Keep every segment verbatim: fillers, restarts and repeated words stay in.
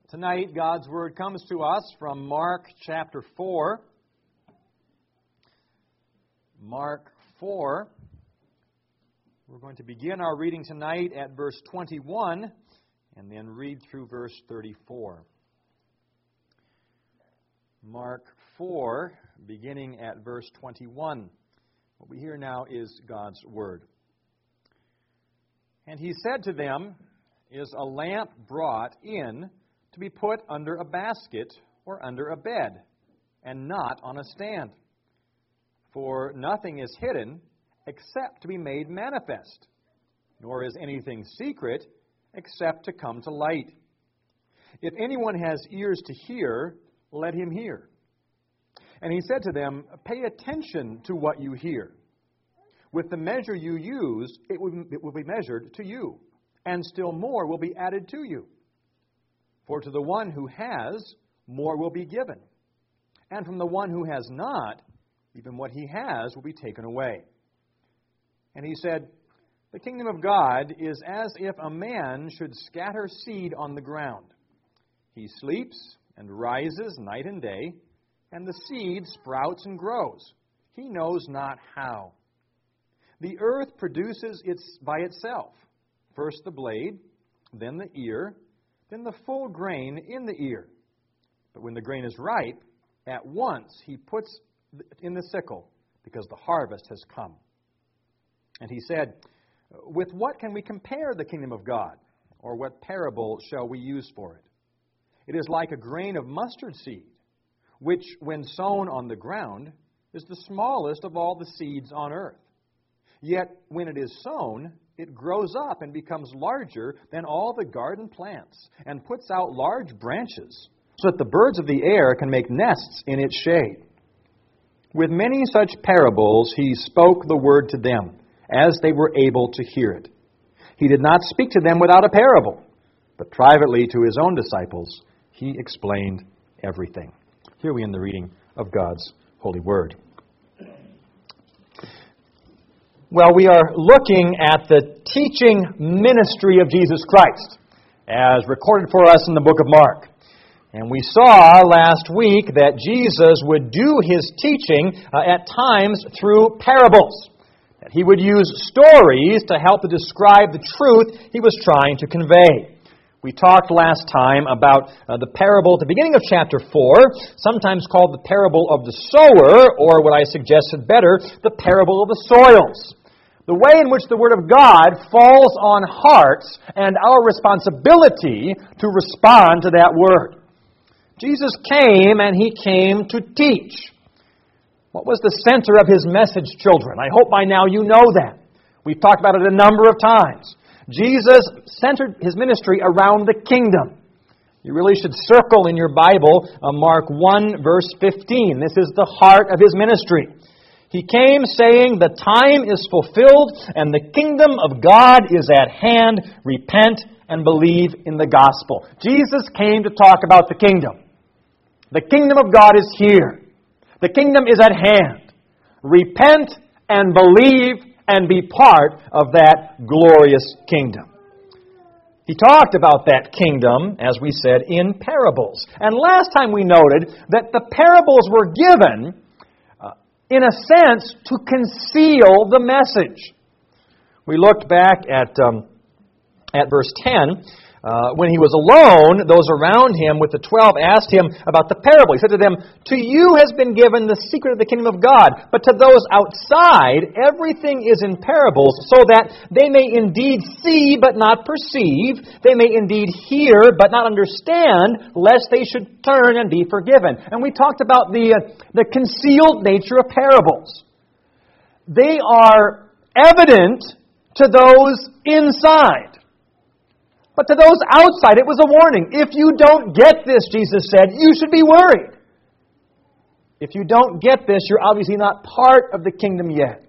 Tonight, God's Word comes to us from Mark chapter four. Mark four. We're going to begin our reading tonight at verse twenty-one and then read through verse thirty-four. Mark four, beginning at verse twenty-one. What we hear now is God's Word. And he said to them, "Is a lamp brought in to be put under a basket or under a bed, and not on a stand? For nothing is hidden except to be made manifest, nor is anything secret except to come to light. If anyone has ears to hear, let him hear." And he said to them, "Pay attention to what you hear. With the measure you use, it will, it will be measured to you, and still more will be added to you. For to the one who has, more will be given. And from the one who has not, even what he has will be taken away." And he said, "The kingdom of God is as if a man should scatter seed on the ground. He sleeps and rises night and day, and the seed sprouts and grows. He knows not how. The earth produces its by itself, first the blade, then the ear, then the full grain in the ear. But when the grain is ripe, at once he puts in the sickle, because the harvest has come." And he said, "With what can we compare the kingdom of God? Or what parable shall we use for it? It is like a grain of mustard seed, which, when sown on the ground, is the smallest of all the seeds on earth. Yet when it is sown, it grows up and becomes larger than all the garden plants, and puts out large branches, so that the birds of the air can make nests in its shade." With many such parables he spoke the word to them, as they were able to hear it. He did not speak to them without a parable, but privately to his own disciples he explained everything. Here we end the reading of God's holy word. Well, we are looking at the teaching ministry of Jesus Christ, as recorded for us in the book of Mark. And we saw last week that Jesus would do his teaching uh, at times through parables. That he would use stories to help to describe the truth he was trying to convey. We talked last time about uh, the parable at the beginning of chapter four, sometimes called the parable of the sower, or what I suggested better, the parable of the soils. The way in which the Word of God falls on hearts and our responsibility to respond to that Word. Jesus came and He came to teach. What was the center of His message, children? I hope by now you know that. We've talked about it a number of times. Jesus centered His ministry around the kingdom. You really should circle in your Bible uh, Mark one, verse fifteen. This is the heart of His ministry. He came saying, "The time is fulfilled and the kingdom of God is at hand. Repent and believe in the gospel." Jesus came to talk about the kingdom. The kingdom of God is here. The kingdom is at hand. Repent and believe and be part of that glorious kingdom. He talked about that kingdom, as we said, in parables. And last time we noted that the parables were given in a sense, to conceal the message. We looked back at um, at verse ten. Uh, when he was alone, those around him with the twelve asked him about the parable. He said to them, "To you has been given the secret of the kingdom of God, but to those outside, everything is in parables, so that they may indeed see but not perceive, they may indeed hear but not understand, lest they should turn and be forgiven." And we talked about the, uh, the concealed nature of parables. They are evident to those inside. But to those outside, it was a warning. If you don't get this, Jesus said, you should be worried. If you don't get this, you're obviously not part of the kingdom yet.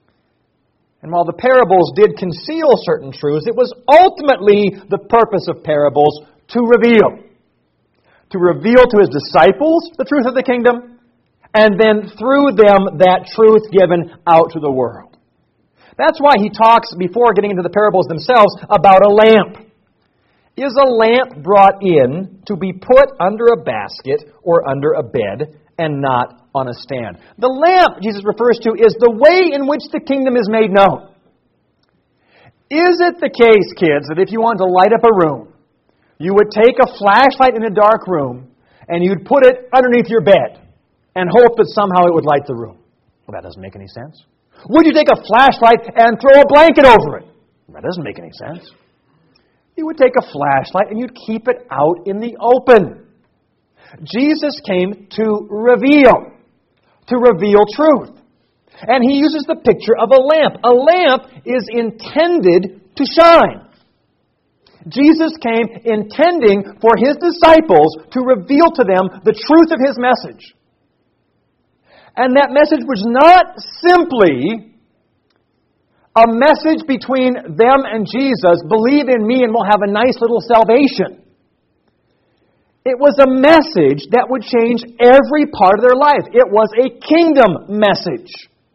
And while the parables did conceal certain truths, it was ultimately the purpose of parables to reveal. To reveal to His disciples the truth of the kingdom, and then through them that truth given out to the world. That's why He talks, before getting into the parables themselves, about a lamp. Is a lamp brought in to be put under a basket or under a bed and not on a stand? The lamp, Jesus refers to, is the way in which the kingdom is made known. Is it the case, kids, that if you wanted to light up a room, you would take a flashlight in a dark room and you'd put it underneath your bed and hope that somehow it would light the room? Well, that doesn't make any sense. Would you take a flashlight and throw a blanket over it? That doesn't make any sense. You would take a flashlight and you'd keep it out in the open. Jesus came to reveal, to reveal truth. And He uses the picture of a lamp. A lamp is intended to shine. Jesus came intending for His disciples to reveal to them the truth of His message. And that message was not simply a message between them and Jesus, believe in me and we'll have a nice little salvation. It was a message that would change every part of their life. It was a kingdom message.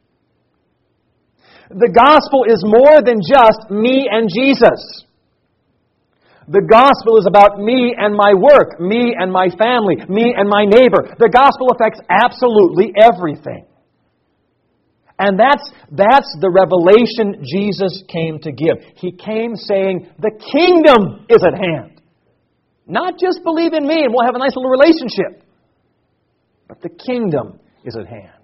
The gospel is more than just me and Jesus. The gospel is about me and my work, me and my family, me and my neighbor. The gospel affects absolutely everything. And that's, that's the revelation Jesus came to give. He came saying, the kingdom is at hand. Not just believe in me and we'll have a nice little relationship. But the kingdom is at hand.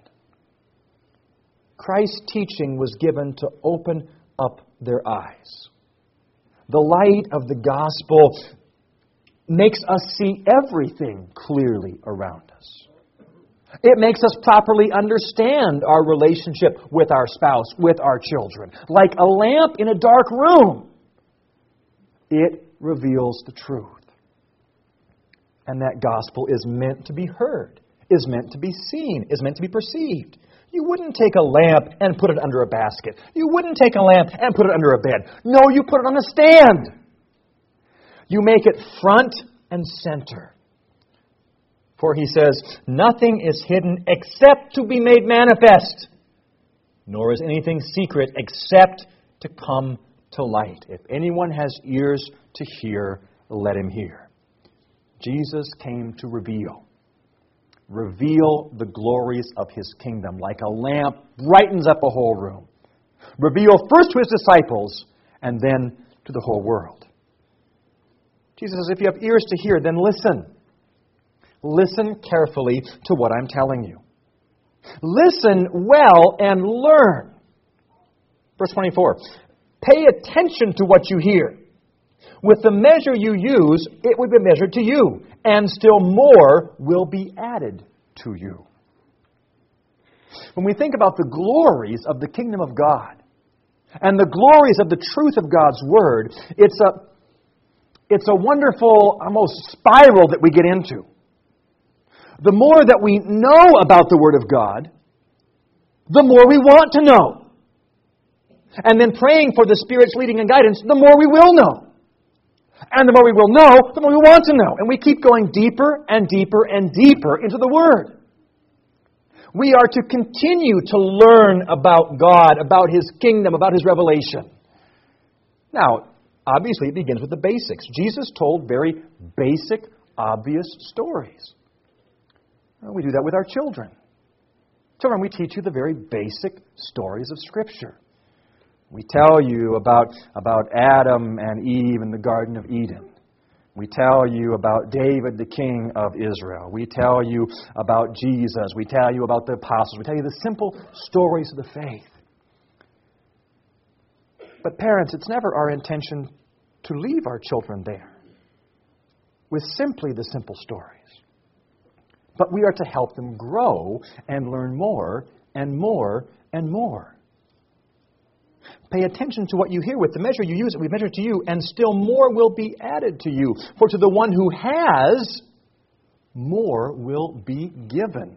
Christ's teaching was given to open up their eyes. The light of the gospel makes us see everything clearly around us. It makes us properly understand our relationship with our spouse, with our children. Like a lamp in a dark room, it reveals the truth. And that gospel is meant to be heard, is meant to be seen, is meant to be perceived. You wouldn't take a lamp and put it under a basket. You wouldn't take a lamp and put it under a bed. No, you put it on a stand. You make it front and center. For He says, nothing is hidden except to be made manifest, nor is anything secret except to come to light. If anyone has ears to hear, let him hear. Jesus came to reveal. Reveal the glories of His kingdom, like a lamp brightens up a whole room. Reveal first to His disciples and then to the whole world. Jesus says, if you have ears to hear, then listen. Listen carefully to what I'm telling you. Listen well and learn. Verse twenty-four, pay attention to what you hear. With the measure you use, it will be measured to you, and still more will be added to you. When we think about the glories of the kingdom of God and the glories of the truth of God's Word, it's a, it's a wonderful, almost spiral that we get into. The more that we know about the Word of God, the more we want to know. And then praying for the Spirit's leading and guidance, the more we will know. And the more we will know, the more we want to know. And we keep going deeper and deeper and deeper into the Word. We are to continue to learn about God, about His kingdom, about His revelation. Now, obviously it begins with the basics. Jesus told very basic, obvious stories. Well, we do that with our children. Children, we teach you the very basic stories of Scripture. We tell you about, about Adam and Eve in the Garden of Eden. We tell you about David, the king of Israel. We tell you about Jesus. We tell you about the apostles. We tell you the simple stories of the faith. But parents, it's never our intention to leave our children there with simply the simple stories. But we are to help them grow and learn more and more and more. Pay attention to what you hear. With the measure you use, it will be measured to you, and still more will be added to you. For to the one who has, more will be given.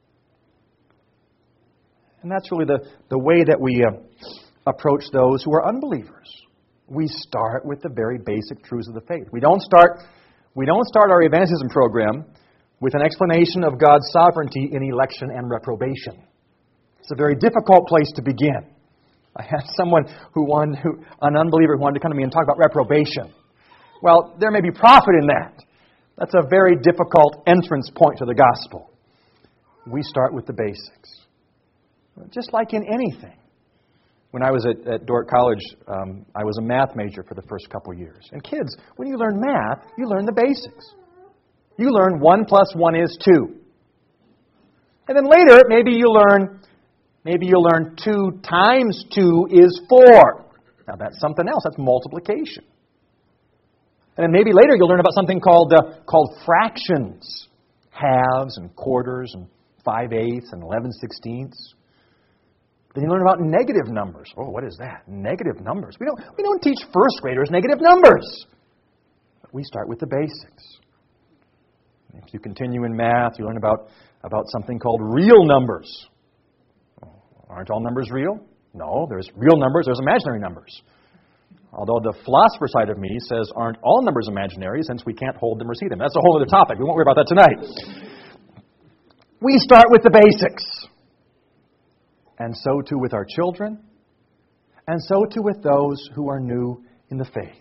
And that's really the, the way that we uh, approach those who are unbelievers. We start with the very basic truths of the faith. We don't start, we don't start our evangelism program with an explanation of God's sovereignty in election and reprobation. It's a very difficult place to begin. I had someone who wanted, who, an unbeliever who wanted to come to me and talk about reprobation. Well, there may be profit in that. That's a very difficult entrance point to the gospel. We start with the basics. Just like in anything. When I was at, at Dordt College, um, I was a math major for the first couple of years. And kids, when you learn math, you learn the basics. You learn one plus one is two. And then later, maybe you learn, maybe you learn two times two is four. Now that's something else. That's multiplication. And then maybe later you'll learn about something called uh, called fractions, halves and quarters and five eighths and eleven sixteenths. Then you learn about negative numbers. Oh, what is that? Negative numbers. We don't we don't teach first graders negative numbers. But we start with the basics. If you continue in math, you learn about, about something called real numbers. Aren't all numbers real? No, there's real numbers, there's imaginary numbers. Although the philosopher side of me says, aren't all numbers imaginary since we can't hold them or see them? That's a whole other topic. We won't worry about that tonight. We start with the basics. And so too with our children, and so too with those who are new in the faith.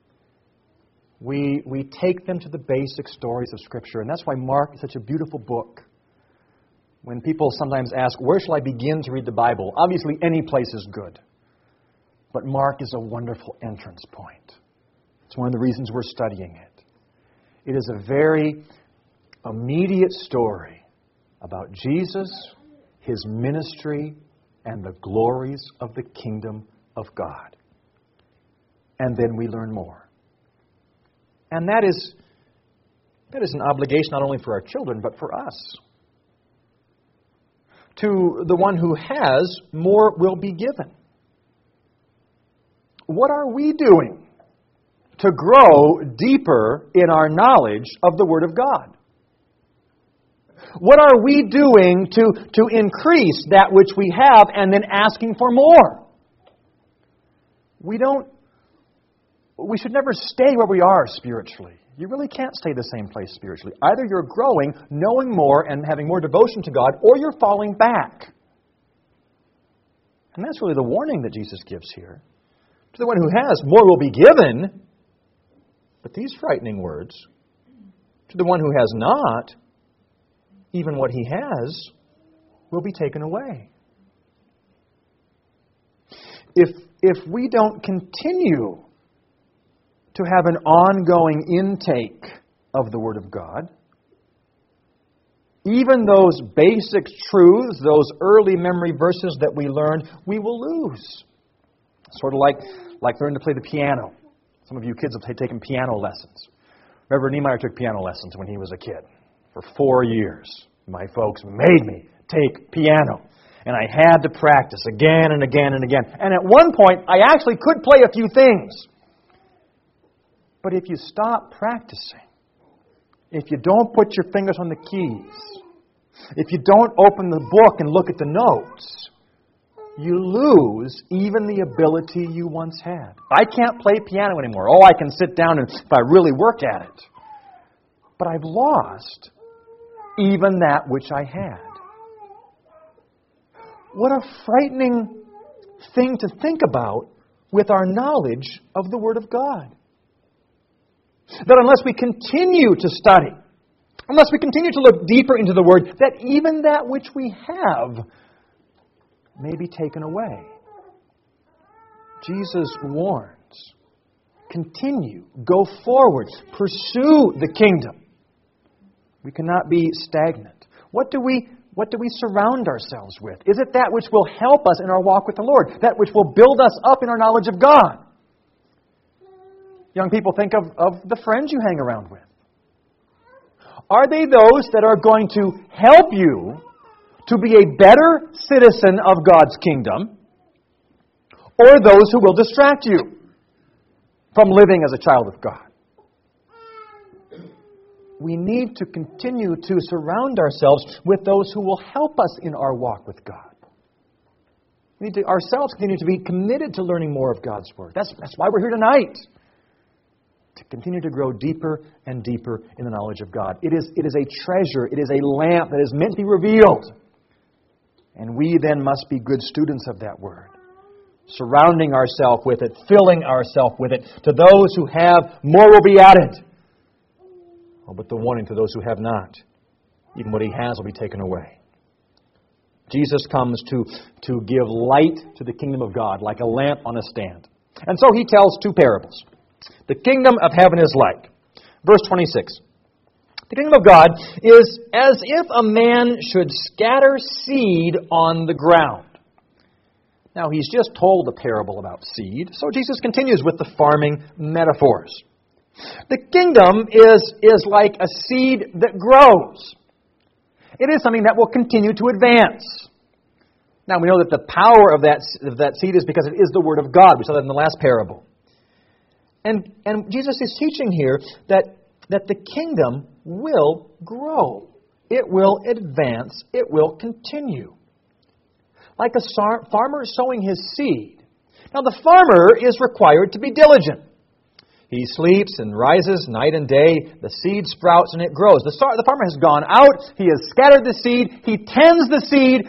We, we take them to the basic stories of Scripture, and that's why Mark is such a beautiful book. When people sometimes ask, where shall I begin to read the Bible? Obviously, any place is good. But Mark is a wonderful entrance point. It's one of the reasons we're studying it. It is a very immediate story about Jesus, His ministry, and the glories of the kingdom of God. And then we learn more. And that is, that is an obligation not only for our children, but for us. To the one who has, more will be given. What are we doing to grow deeper in our knowledge of the Word of God? What are we doing to, to increase that which we have and then asking for more? We don't, we should never stay where we are spiritually. You really can't stay the same place spiritually. Either you're growing, knowing more, and having more devotion to God, or you're falling back. And that's really the warning that Jesus gives here. To the one who has, more will be given. But these frightening words, to the one who has not, even what he has will be taken away. If, if we don't continue to have an ongoing intake of the Word of God, even those basic truths, those early memory verses that we learned, we will lose. Sort of like, like learning to play the piano. Some of you kids have taken piano lessons. Reverend Niemeyer took piano lessons when he was a kid. For four years, my folks made me take piano. And I had to practice again and again and again. And at one point, I actually could play a few things. But if you stop practicing, if you don't put your fingers on the keys, if you don't open the book and look at the notes, you lose even the ability you once had. I can't play piano anymore. Oh, I can sit down and if I really work at it. But I've lost even that which I had. What a frightening thing to think about with our knowledge of the Word of God. That unless we continue to study, unless we continue to look deeper into the Word, that even that which we have may be taken away. Jesus warns, continue, go forward, pursue the kingdom. We cannot be stagnant. What do we What do we surround ourselves with? Is it that which will help us in our walk with the Lord? That which will build us up in our knowledge of God? Young people, think of, of the friends you hang around with. Are they those that are going to help you to be a better citizen of God's kingdom, or those who will distract you from living as a child of God? We need to continue to surround ourselves with those who will help us in our walk with God. We need to ourselves continue to be committed to learning more of God's Word. That's, that's why we're here tonight. To continue to grow deeper and deeper in the knowledge of God. It is, it is a treasure. It is a lamp that is meant to be revealed. And we then must be good students of that Word, surrounding ourselves with it, filling ourselves with it. To those who have, more will be added. Oh, but the warning to those who have not, even what He has will be taken away. Jesus comes to, to give light to the kingdom of God like a lamp on a stand. And so He tells two parables. The kingdom of heaven is like. Verse twenty-six. The kingdom of God is as if a man should scatter seed on the ground. Now, He's just told a parable about seed, so Jesus continues with the farming metaphors. The kingdom is, is like a seed that grows. It is something that will continue to advance. Now, we know that the power of that, of that seed is because it is the Word of God. We saw that in the last parable. And, and Jesus is teaching here that, that the kingdom will grow. It will advance. It will continue. Like a farmer sowing his seed. Now, the farmer is required to be diligent. He sleeps and rises night and day. The seed sprouts and it grows. The, the farmer has gone out. He has scattered the seed. He tends the seed.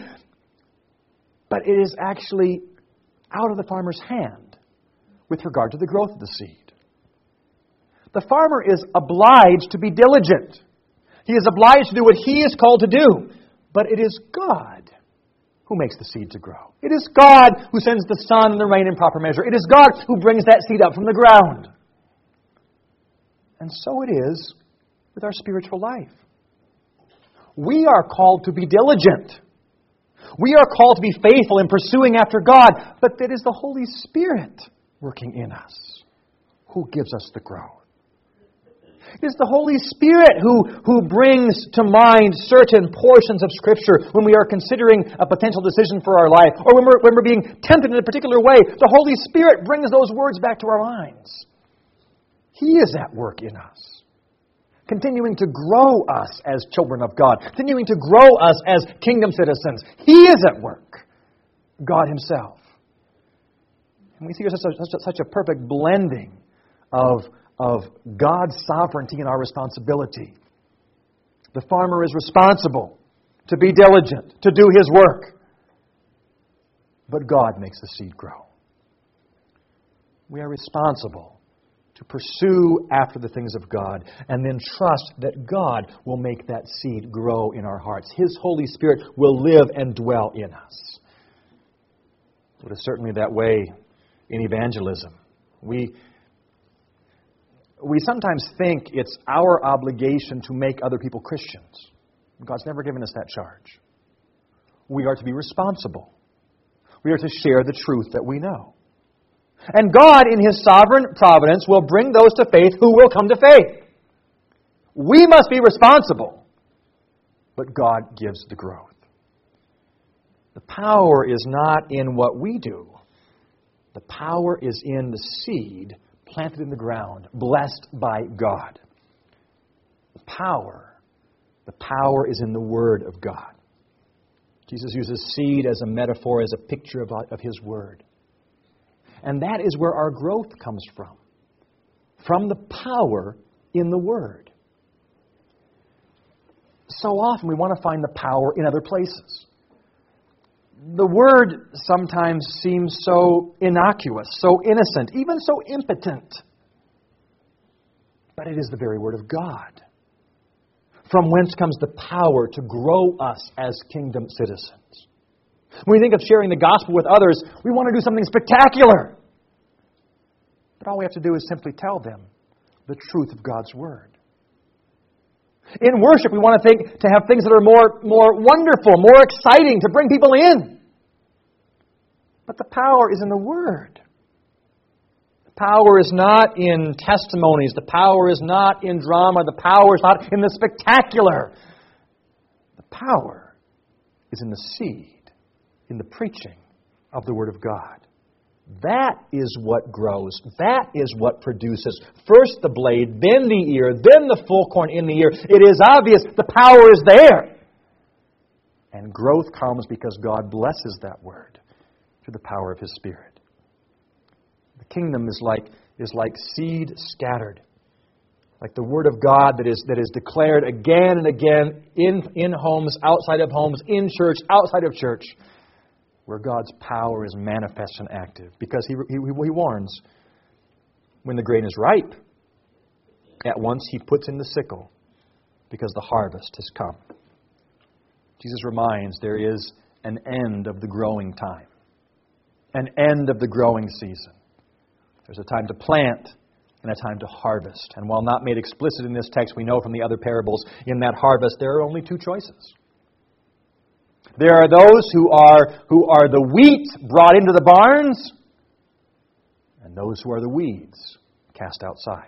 But it is actually out of the farmer's hand with regard to the growth of the seed. The farmer is obliged to be diligent. He is obliged to do what he is called to do. But it is God who makes the seed to grow. It is God who sends the sun and the rain in proper measure. It is God who brings that seed up from the ground. And so it is with our spiritual life. We are called to be diligent. We are called to be faithful in pursuing after God, but it is the Holy Spirit working in us who gives us the growth. It is the Holy Spirit who, who brings to mind certain portions of Scripture when we are considering a potential decision for our life, or when we're, when we're being tempted in a particular way. The Holy Spirit brings those words back to our minds. He is at work in us, continuing to grow us as children of God, continuing to grow us as kingdom citizens. He is at work, God Himself. And we see such a, such a, such a perfect blending of, of God's sovereignty and our responsibility. The farmer is responsible to be diligent, to do his work. But God makes the seed grow. We are responsible to pursue after the things of God, and then trust that God will make that seed grow in our hearts. His Holy Spirit will live and dwell in us. It is certainly that way in evangelism. We, we sometimes think it's our obligation to make other people Christians. God's never given us that charge. We are to be responsible. We are to share the truth that we know. And God, in His sovereign providence, will bring those to faith who will come to faith. We must be responsible, but God gives the growth. The power is not in what we do. The power is in the seed planted in the ground, blessed by God. The power, the power is in the Word of God. Jesus uses seed as a metaphor, as a picture of, of His Word. And that is where our growth comes from. From the power in the Word. So often we want to find the power in other places. The Word sometimes seems so innocuous, so innocent, even so impotent. But it is the very Word of God, from whence comes the power to grow us as kingdom citizens. When we think of sharing the gospel with others, we want to do something spectacular. But all we have to do is simply tell them the truth of God's Word. In worship, we want to think to have things that are more, more wonderful, more exciting, to bring people in. But the power is in the Word. The power is not in testimonies. The power is not in drama. The power is not in the spectacular. The power is in the seed, in the preaching of the Word of God. That is what grows. That is what produces. First the blade, then the ear, then the full corn in the ear. It is obvious the power is there. And growth comes because God blesses that Word through the power of His Spirit. The kingdom is like, is like seed scattered. Like the Word of God that is, that is declared again and again in, in homes, outside of homes, in church, outside of church. where God's power is manifest and active. Because he, he, he warns, when the grain is ripe, at once He puts in the sickle, because the harvest has come. Jesus reminds there is an end of the growing time, an end of the growing season. There's a time to plant and a time to harvest. And while not made explicit in this text, we know from the other parables, in that harvest there are only two choices. There are those who are, who are the wheat brought into the barns, and those who are the weeds cast outside.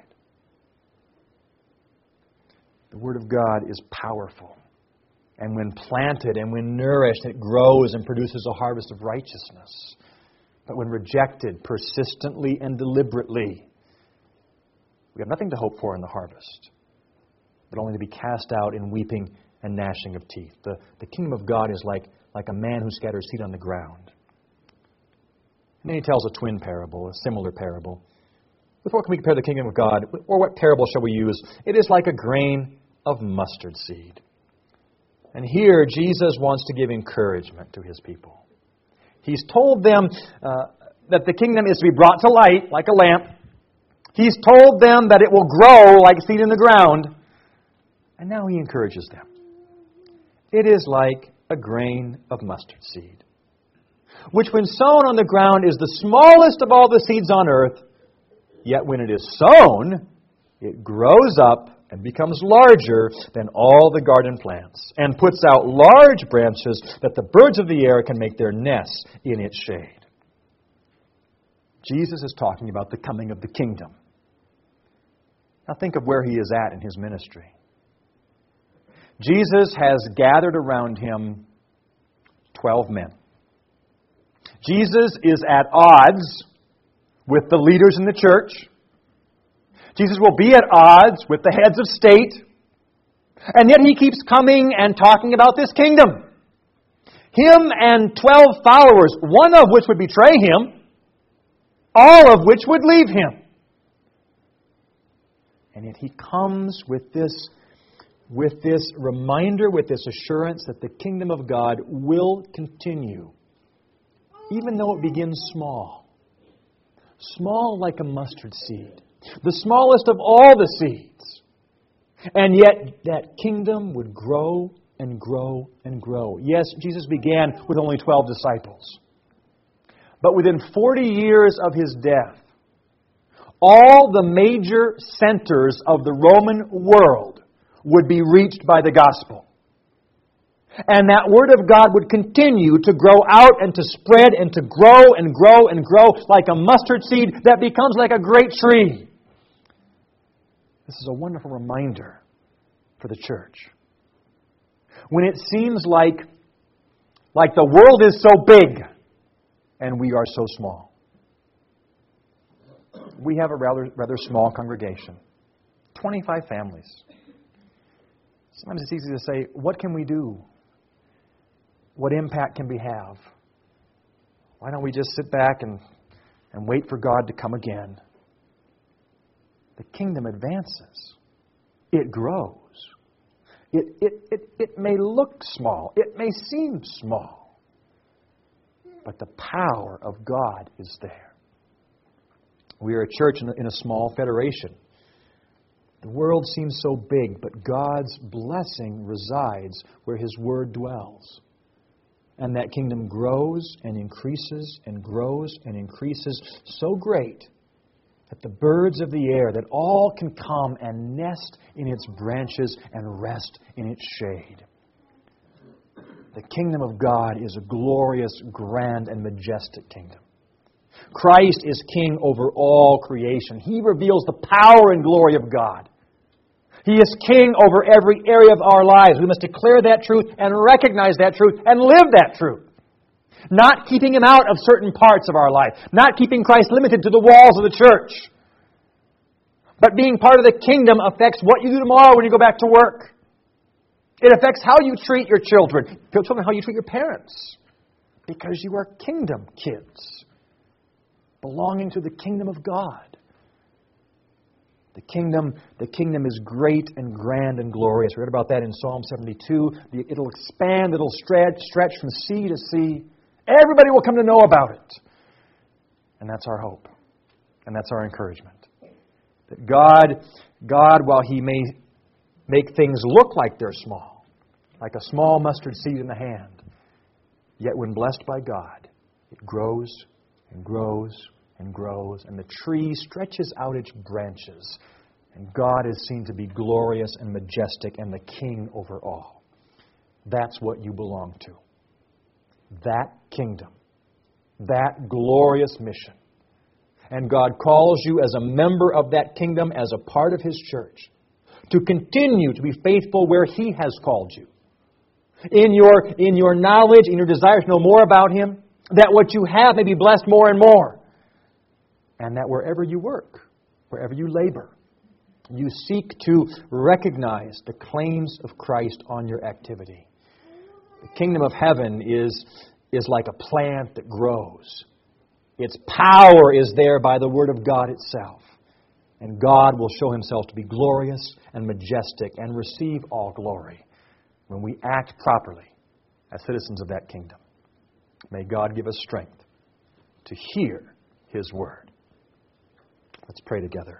The Word of God is powerful. And when planted and when nourished, it grows and produces a harvest of righteousness. But when rejected persistently and deliberately, we have nothing to hope for in the harvest, but only to be cast out in weeping and gnashing of teeth. The, the kingdom of God is like, like a man who scatters seed on the ground. And then he tells a twin parable, a similar parable. With what can we compare the kingdom of God? Or what parable shall we use? It is like a grain of mustard seed. And here Jesus wants to give encouragement to His people. He's told them uh, that the kingdom is to be brought to light like a lamp. He's told them that it will grow like seed in the ground. And now He encourages them. It is like a grain of mustard seed, which when sown on the ground is the smallest of all the seeds on earth, yet when it is sown, it grows up and becomes larger than all the garden plants, and puts out large branches that the birds of the air can make their nests in its shade. Jesus is talking about the coming of the kingdom. Now think of where He is at in His ministry. Jesus has gathered around Him twelve men. Jesus is at odds with the leaders in the church. Jesus will be at odds with the heads of state. And yet He keeps coming and talking about this kingdom. Him and twelve followers, one of which would betray Him, all of which would leave Him. And yet He comes with this, with this reminder, with this assurance that the kingdom of God will continue, even though it begins small. Small like a mustard seed. The smallest of all the seeds. And yet that kingdom would grow and grow and grow. Yes, Jesus began with only twelve disciples. But within forty years of His death, all the major centers of the Roman world would be reached by the gospel. And that Word of God would continue to grow out and to spread and to grow and grow and grow like a mustard seed that becomes like a great tree. This is a wonderful reminder for the church. When it seems like, like the world is so big and we are so small. We have a rather, rather small congregation. twenty-five families. Sometimes it's easy to say, what can we do? What impact can we have? Why don't we just sit back and, and wait for God to come again? The kingdom advances. It grows. It, it, it, it may look small. It may seem small. But the power of God is there. We are a church in a, in a small federation. The world seems so big, but God's blessing resides where His Word dwells. And that kingdom grows and increases and grows and increases so great that the birds of the air, that all can come and nest in its branches and rest in its shade. The kingdom of God is a glorious, grand, and majestic kingdom. Christ is king over all creation. He reveals the power and glory of God. He is king over every area of our lives. We must declare that truth and recognize that truth and live that truth. Not keeping Him out of certain parts of our life. Not keeping Christ limited to the walls of the church. But being part of the kingdom affects what you do tomorrow when you go back to work. It affects how you treat your children. Children, how you treat your parents. Because you are kingdom kids. Belonging to the kingdom of God. The kingdom, the kingdom is great and grand and glorious. We read about that in Psalm seventy-two. It'll expand, it'll stretch, stretch from sea to sea Everybody will come to know about it. And that's our hope. And that's our encouragement. That God, God, while He may make things look like they're small, like a small mustard seed in the hand, yet when blessed by God, it grows and grows and grows, and the tree stretches out its branches, and God is seen to be glorious and majestic and the King over all. That's what you belong to. That kingdom. That glorious mission. And God calls you as a member of that kingdom, as a part of His church, to continue to be faithful where He has called you. In your, in your knowledge, in your desire to know more about Him, that what you have may be blessed more and more. And that wherever you work, wherever you labor, you seek to recognize the claims of Christ on your activity. The kingdom of heaven is, is like a plant that grows. Its power is there by the Word of God itself. And God will show Himself to be glorious and majestic and receive all glory when we act properly as citizens of that kingdom. May God give us strength to hear His Word. Let's pray together.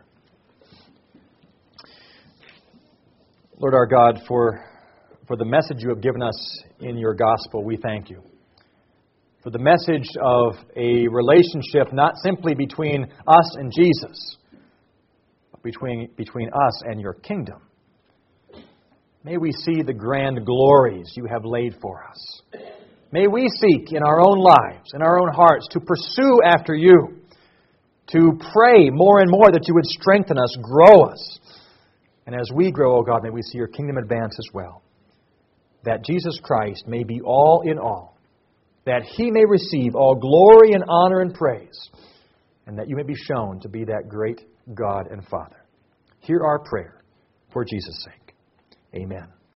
Lord our God, for, for the message You have given us in Your gospel, we thank You. For the message of a relationship not simply between us and Jesus, but between, between us and Your kingdom. May we see the grand glories You have laid for us. May we seek in our own lives, in our own hearts, to pursue after You, to pray more and more that You would strengthen us, grow us. And as we grow, O God, may we see Your kingdom advance as well. That Jesus Christ may be all in all. That He may receive all glory and honor and praise, and that You may be shown to be that great God and Father. Hear our prayer for Jesus' sake. Amen.